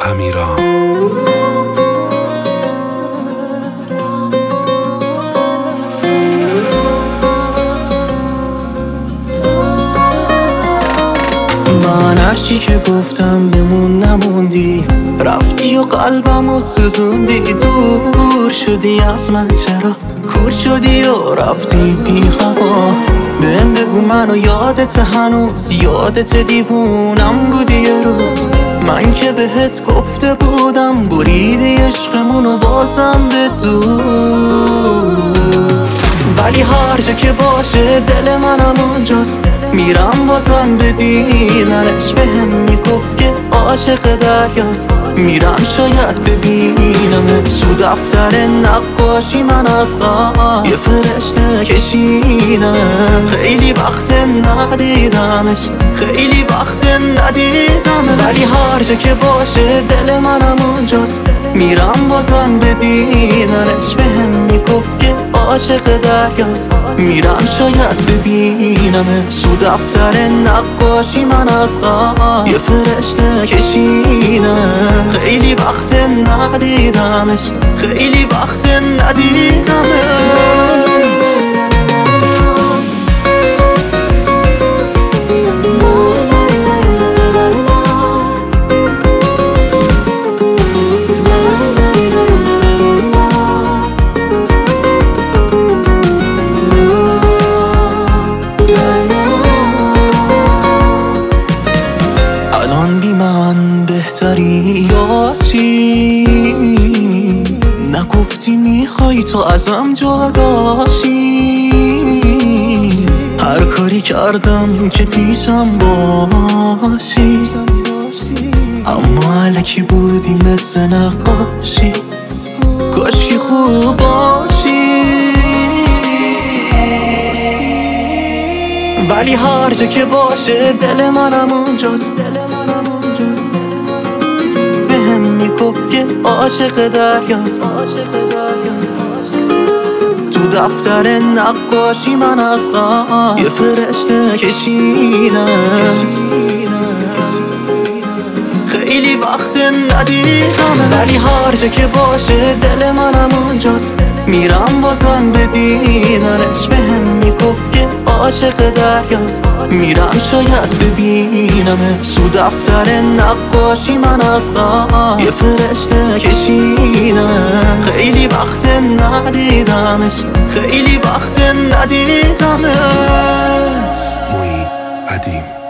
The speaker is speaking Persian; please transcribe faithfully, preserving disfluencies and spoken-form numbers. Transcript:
امیران. من هرچی که گفتم بمون نموندی، رفتی و قلبمو سوزوندی. دور شدی از من، چرا کور شدی و رفتی بی هوا؟ بهم بگو منو یادت هنوز، یادت دیوونم بودی یه روز. من که بهت گفته بودم بریدی عشقمونو بازم به دوست. ولی هر جا که باشه دل منم اونجاست، میرم بازم به دیدنش. بهم میگفت که عاشق دریاست، میرم شاید ببینمش. تو دفتر نقاشی من از غم یه فرشته کشیدم. خیلی وقت ندیدمش، خیلی وقت ندیدمش. ولی هر جا که باشه دل منم اونجاست، میرم بازم به دیدنش. بهم میگفت که عاشق دریاست، میرم شاید ببینمش. تو دفتر نقاشی من از غم یه فرشته کشیدم. خیلی وقت ندیدمش، خیلی وقت ندیدمش. الان بی من بهتری یا چی؟ نگفتی میخوای تو ازم جداشی. هر کاری کردم که پیشم باشی، اما الکی بودی مثل نقاشی. کاش که خوب باشی. ولی هر جا که باشه دل منم اونجاست، بهم میگفت که عاشق دریاست. تو دفتر نقاشی من از غم یه فرشته کشیدم. خیلی وقت ندیدم. ولی هر جا که باشه دل منم اونجاست، میرم بازم به دیدنش. بهم میگفت که عاشق دریاست، میرم شاید ببینمش. تو دفتر نقاشی من از غم یه فرشته کشیدم. خیلی وقت ندیدمش، خیلی وقت ندیدمش. مویی قدیم.